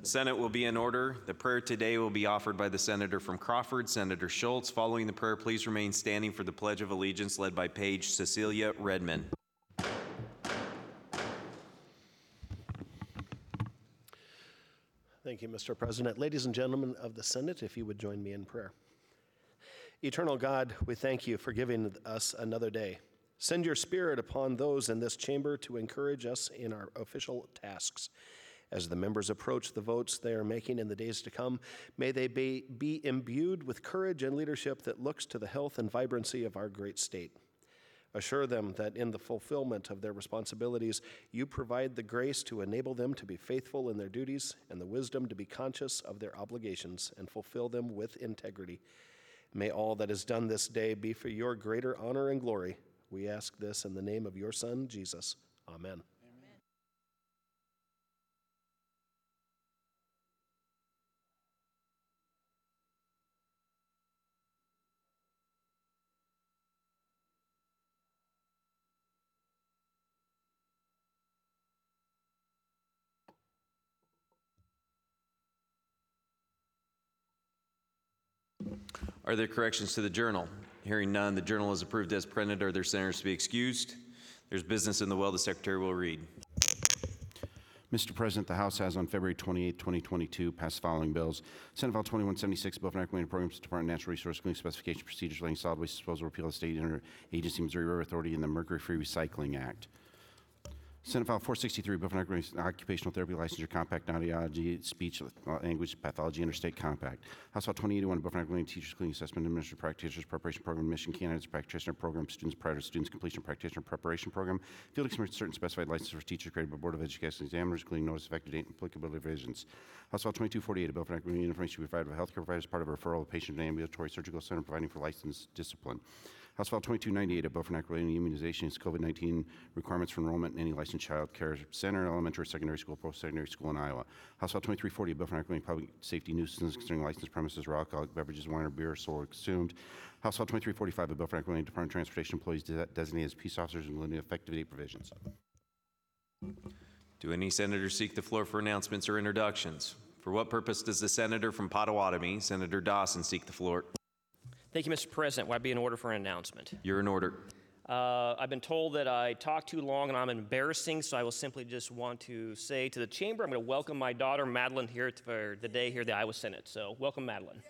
Senate will be in order. The prayer today will be offered by the Senator from Crawford, Senator Schultz. Following the prayer, please remain standing for the Pledge of Allegiance led by Paige Cecilia Redman. Thank you, Mr. President. Ladies and gentlemen of the Senate, if you would join me in prayer. Eternal God, we thank you for giving us another day. Send your Spirit upon those in this chamber to encourage us in our official tasks. As the members approach the votes they are making in the days to come, may they be imbued with courage and leadership that looks to the health and vibrancy of our great state. Assure them that in the fulfillment of their responsibilities, you provide the grace to enable them to be faithful in their duties and the wisdom to be conscious of their obligations and fulfill them with integrity. May all that is done this day be for your greater honor and glory. We ask this in the name of your Son, Jesus. Amen. Are there corrections to the journal? Hearing none, the journal is approved as printed. Are there senators to be excused? There's business in the well. The Secretary will read. Mr. President, the House has on February 28, 2022 passed the following bills. Senate File 2176, Bill for Recommended Programs, Department of Natural Resources, including specification procedures relating to solid waste disposal, repeal of the State Interagency Missouri River Authority, and the Mercury-Free Recycling Act. Senate File 463, Bill for Occupational Therapy Licensure Compact, Audiology, Speech, Language, Pathology, Interstate Compact. House File 2081, Bill for Teachers, Including Assessment, Administrative Practitioners, Preparation Program, Admission Candidates, Practitioner Program, Students Prior to Students Completion Practitioner Preparation Program, Field Experience, certain specified licenses for teachers created by Board of Education Examiners, including Notice of Effective Date and Applicability Provisions. House File 2248, a bill for information to be provided by healthcare providers as part of a referral of a patient to an ambulatory surgical center providing for licensed discipline. House File 2298, a bill for relating immunizations, COVID-19 requirements for enrollment in any licensed child care center, elementary or secondary school, post-secondary school in Iowa. House File 2340, a bill for regulating public safety nuisances concerning licensed premises where alcoholic beverages, wine or beer are sold or consumed. House File 2345, a bill for regulating Department of Transportation employees designated as peace officers, including effective date provisions. Do any senators seek the floor for announcements or introductions? For what purpose does the senator from Potawatomi, Senator Dawson, seek the floor? Thank you, Mr. President. Will I be in order for an announcement? You're in order. I've been told that I talk too long and I'm embarrassing, so I will simply just want to say to the chamber, I'm going to welcome my daughter, Madeline, here for the day here at the Iowa Senate. So welcome, Madeline.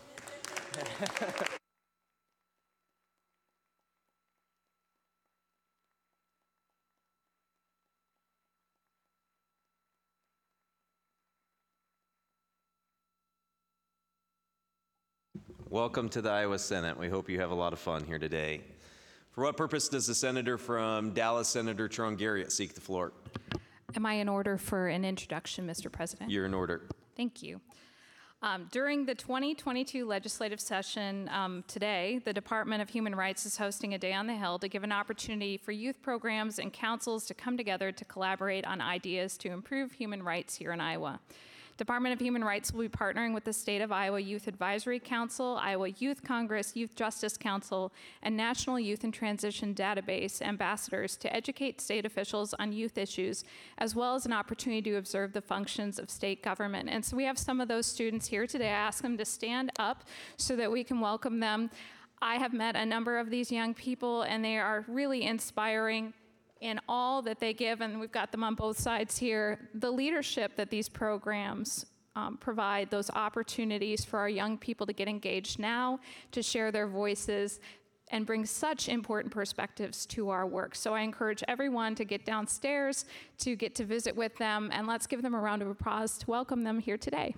Welcome to the Iowa Senate. We hope you have a lot of fun here today. For what purpose does the senator from Dallas, Senator Tron Garriott, seek the floor? Am I in order for an introduction, Mr. President? You're in order. Thank you. During the 2022 legislative session today, the Department of Human Rights is hosting a Day on the Hill to give an opportunity for youth programs and councils to come together to collaborate on ideas to improve human rights here in Iowa. Department of Human Rights will be partnering with the State of Iowa Youth Advisory Council, Iowa Youth Congress, Youth Justice Council, and National Youth and Transition Database ambassadors to educate state officials on youth issues, as well as an opportunity to observe the functions of state government. And so we have some of those students here today. I ask them to stand up so that we can welcome them. I have met a number of these young people, and they are really inspiring in all that they give, and we've got them on both sides here. The leadership that these programs provide, those opportunities for our young people to get engaged now, to share their voices, and bring such important perspectives to our work. So I encourage everyone to get downstairs, to get to visit with them, and let's give them a round of applause to welcome them here today.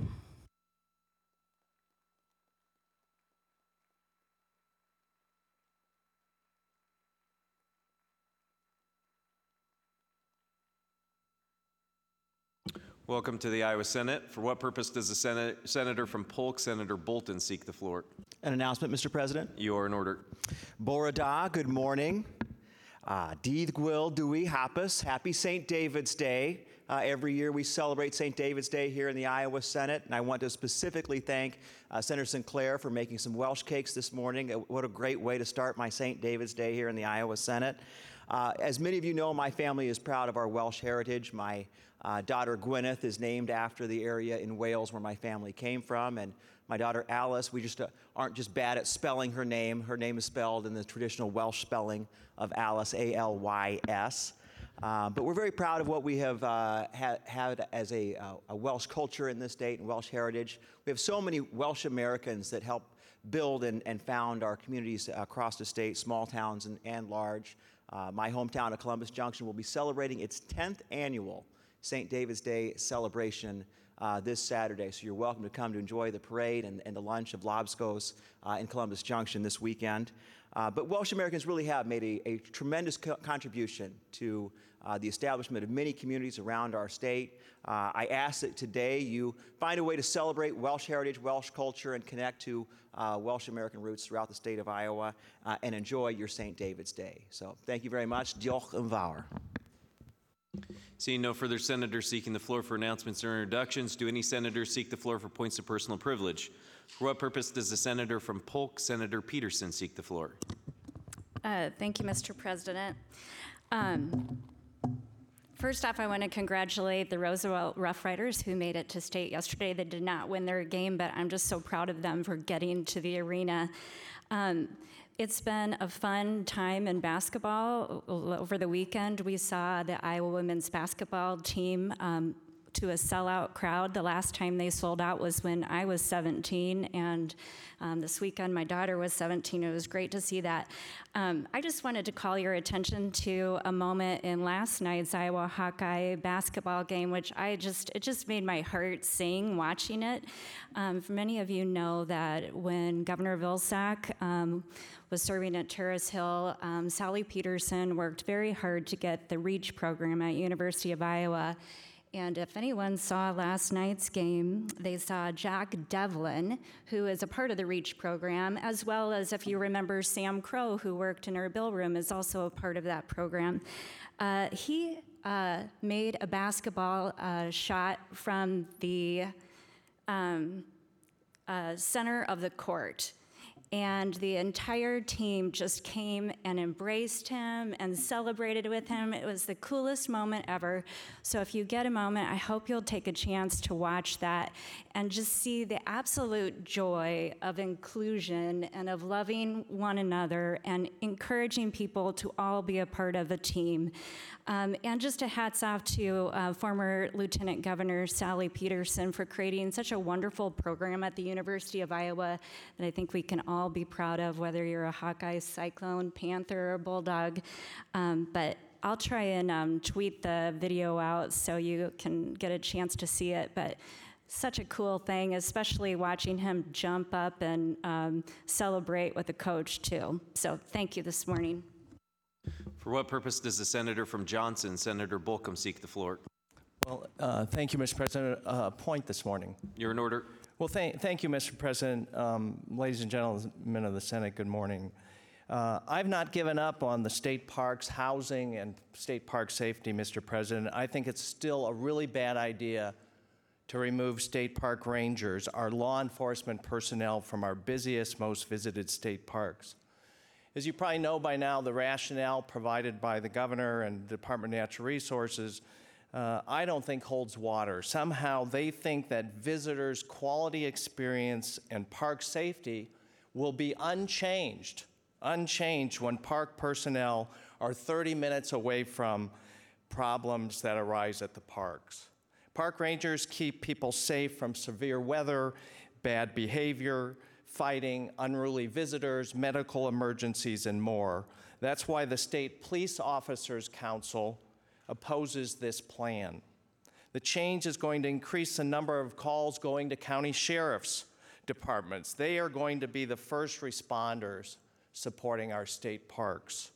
Welcome to the Iowa Senate. For what purpose does the senator from Polk, Senator Bolton, seek the floor? An announcement, Mr. President. You are in order. Borada, good morning. Dydd Gwyl Dwy Hapus, happy St. David's Day. Every year we celebrate St. David's Day here in the Iowa Senate, and I want to specifically thank Senator Sinclair for making some Welsh cakes this morning. What a great way to start my St. David's Day here in the Iowa Senate. As many of you know, my family is proud of our Welsh heritage. My daughter Gwyneth is named after the area in Wales where my family came from, and my daughter Alice, we just aren't just bad at spelling her name. Her name is spelled in the traditional Welsh spelling of Alice, A-L-Y-S. But we're very proud of what we have had as a Welsh culture in this state and Welsh heritage. We have so many Welsh Americans that help build and found our communities across the state, small towns and large. My hometown of Columbus Junction will be celebrating its 10th annual St. David's Day celebration this Saturday. So you're welcome to come to enjoy the parade and the lunch of Lobscoes in Columbus Junction this weekend. But Welsh Americans really have made a tremendous contribution to the establishment of many communities around our state. I ask that today you find a way to celebrate Welsh heritage, Welsh culture, and connect to Welsh American roots throughout the state of Iowa and enjoy your St. David's Day. So thank you very much. Diolch yn fawr. Seeing no further senators seeking the floor for announcements or introductions, do any senators seek the floor for points of personal privilege? For what purpose does the senator from Polk, Senator Peterson, seek the floor? Thank you, Mr. President. First off, I want to congratulate the Roosevelt Rough Riders who made it to state yesterday. They did not win their game, but I'm just so proud of them for getting to the arena. It's been a fun time in basketball. Over the weekend, we saw the Iowa women's basketball team to a sellout crowd. The last time they sold out was when I was 17, and this weekend my daughter was 17. It was great to see that. I just wanted to call your attention to a moment in last night's Iowa Hawkeye basketball game, which it just made my heart sing watching it. Many of you know that when Governor Vilsack was serving at Terrace Hill, Sally Peterson worked very hard to get the REACH program at University of Iowa. And if anyone saw last night's game, they saw Jack Devlin, who is a part of the REACH program, as well as, if you remember, Sam Crow, who worked in our bill room, is also a part of that program. He made a basketball shot from the center of the court. And the entire team just came and embraced him and celebrated with him. It was the coolest moment ever. So if you get a moment, I hope you'll take a chance to watch that and just see the absolute joy of inclusion and of loving one another and encouraging people to all be a part of a team. And just a hats off to former Lieutenant Governor Sally Peterson for creating such a wonderful program at the University of Iowa that I think we can all be proud of, whether you're a Hawkeye, Cyclone, Panther, or Bulldog. But I'll try and tweet the video out so you can get a chance to see it. But such a cool thing, especially watching him jump up and celebrate with the coach, too. So thank you this morning. For what purpose does the senator from Johnson, Senator Bolcom, seek the floor? Well, thank you, Mr. President. Point this morning. You're in order. Well, thank you, Mr. President. Ladies and gentlemen of the Senate, good morning. I've not given up on the state parks, housing, and state park safety, Mr. President. I think it's still a really bad idea to remove state park rangers, our law enforcement personnel, from our busiest, most visited state parks. As you probably know by now, the rationale provided by the governor and the Department of Natural Resources I don't think holds water. Somehow they think that visitors' quality experience and park safety will be unchanged when park personnel are 30 minutes away from problems that arise at the parks. Park rangers keep people safe from severe weather, bad behavior, fighting, unruly visitors, medical emergencies, and more. That's why the State Police Officers Council opposes this plan. The change is going to increase the number of calls going to county sheriff's departments. They are going to be the first responders supporting our state parks.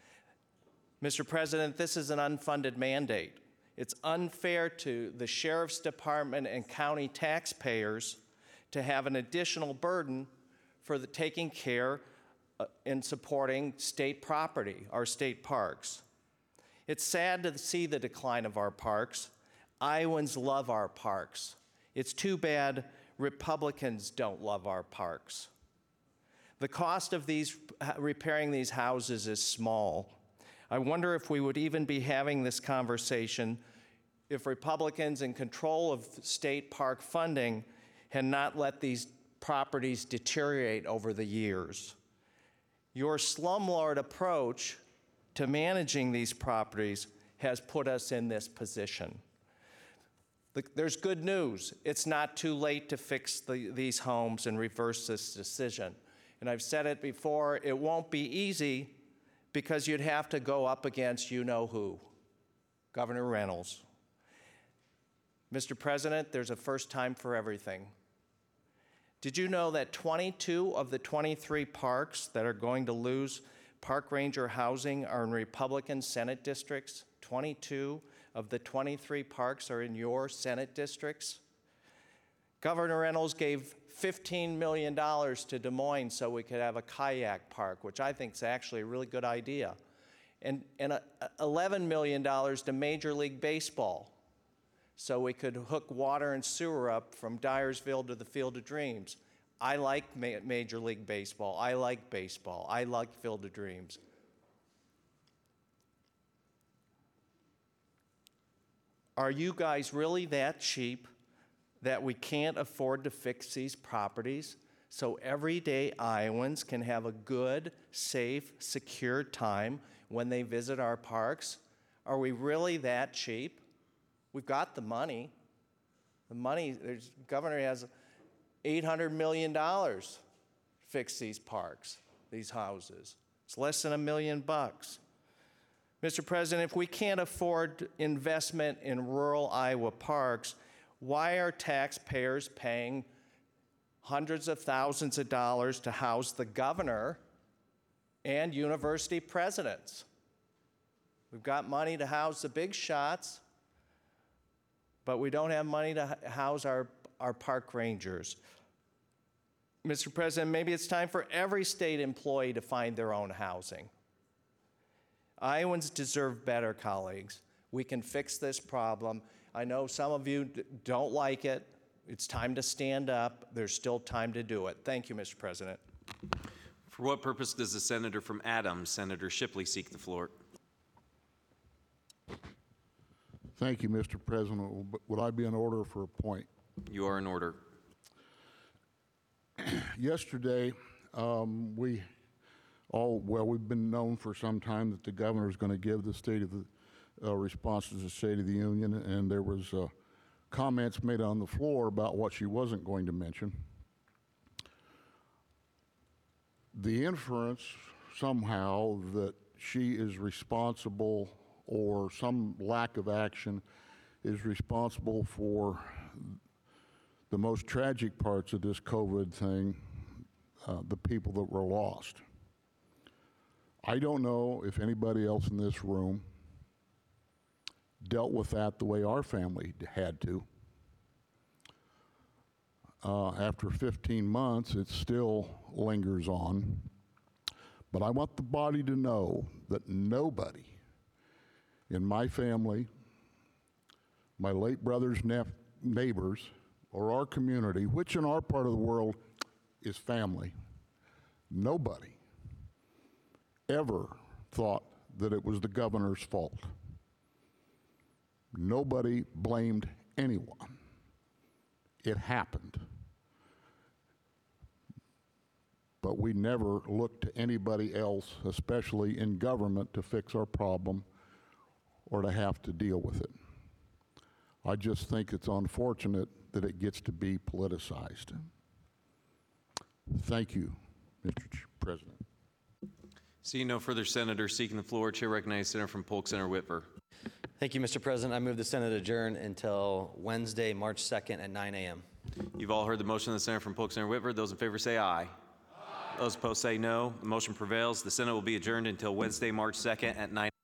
Mr. President, this is an unfunded mandate. It's unfair to the sheriff's department and county taxpayers to have an additional burden for taking care in supporting state property, our state parks. It's sad to see the decline of our parks. Iowans love our parks. It's too bad Republicans don't love our parks. The cost of repairing these houses is small. I wonder if we would even be having this conversation if Republicans in control of state park funding had not let these properties deteriorate over the years. Your slumlord approach to managing these properties has put us in this position. There's good news. It's not too late to fix these homes and reverse this decision. And I've said it before, it won't be easy because you'd have to go up against you-know-who, Governor Reynolds. Mr. President, there's a first time for everything. Did you know that 22 of the 23 parks that are going to lose park ranger housing are in Republican Senate districts? 22 of the 23 parks are in your Senate districts. Governor Reynolds gave $15 million to Des Moines so we could have a kayak park, which I think is actually a really good idea, and $11 million to Major League Baseball so we could hook water and sewer up from Dyersville to the Field of Dreams. I like Major League Baseball. I like baseball. I like Field of Dreams. Are you guys really that cheap that we can't afford to fix these properties so everyday Iowans can have a good, safe, secure time when they visit our parks? Are we really that cheap? We've got the money. The governor has $800 million to fix these parks, these houses. It's less than $1 million. Mr. President, if we can't afford investment in rural Iowa parks, why are taxpayers paying hundreds of thousands of dollars to house the governor and university presidents? We've got money to house the big shots, but we don't have money to house our park rangers. Mr. President, maybe it's time for every state employee to find their own housing. Iowans deserve better, colleagues. We can fix this problem. I know some of you don't like it. It's time to stand up. There's still time to do it. Thank you, Mr. President. For what purpose does the senator from Adams, Senator Shipley, seek the floor? Thank you, Mr. President. Would I be in order for a point? You are in order. Yesterday, we've been known for some time that the governor is going to give the state of the response to the State of the Union, and there was comments made on the floor about what she wasn't going to mention. The inference somehow that she is responsible, or some lack of action is responsible for the most tragic parts of this COVID thing, the people that were lost. I don't know if anybody else in this room dealt with that the way our family had to. After 15 months, it still lingers on. But I want the body to know that nobody in my family, my late brother's neighbors, or our community, which in our part of the world is family, nobody ever thought that it was the governor's fault. Nobody blamed anyone. It happened. But we never looked to anybody else, especially in government, to fix our problem or to have to deal with it. I just think it's unfortunate that it gets to be politicized. Thank you, Mr. President. Seeing no further senators seeking the floor, Chair recognizes Senator from Polk, Senator Whitver. Thank you, Mr. President. I move the Senate adjourn until Wednesday, March 2nd at 9 a.m. You've all heard the motion of the Senator from Polk, Senator Whitver. Those in favor say aye. Aye. Those opposed say no. The motion prevails. The Senate will be adjourned until Wednesday, March 2nd at 9